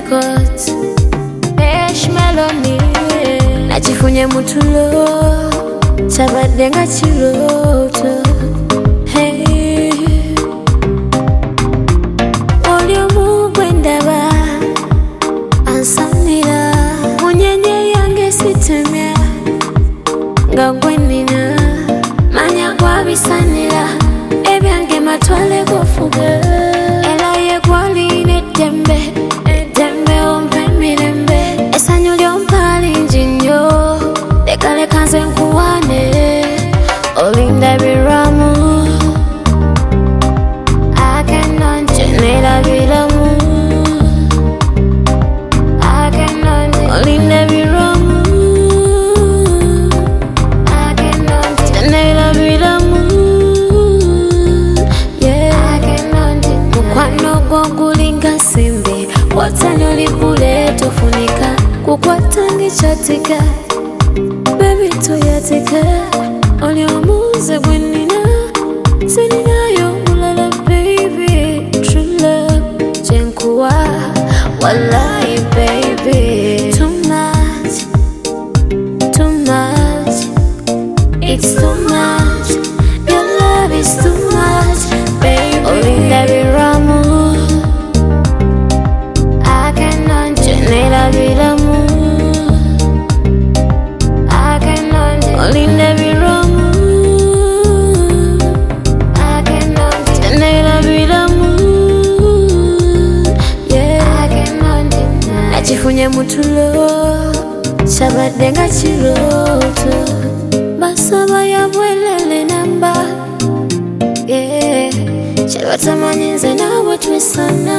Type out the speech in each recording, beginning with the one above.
records Pesh meloni nachifunye mutulo chabadenga chiroto hey olio mugwendaba ansanira munyenye yange sitemya ngagwenina manya kwabisanira ebyange matwale gofuga elaye kwaline tembe tembe ompe mirembe esanyo lyompali njinyo lekale kanze nkuwane olinda biramu akenonjenera biramu olinda biramu akenonjenera biramu mukwano gwogulinga simbi watanyo libule tofunika kukwatangi chatika baby toyatika oli omuze gwenina sininayo mulala baby true love jenkuwa wallahi baby too much it's too much your love is too much baby olinda biramu akenonjenera biramu olinda biramu akenonjenera biramu nachifunye mutulo chabadenga chiroto basaba yabwelele namba chabatamanyinze nawe twisana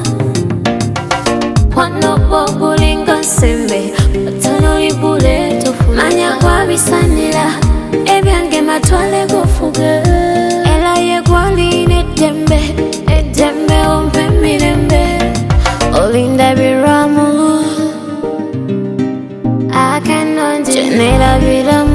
kwano gwogulinga sembe watano libule tofumanya kwabisanira ebyange matwale gofuga elaye gwaline tembe edembe ompe mirembe olinda biramu akenonjenera biramu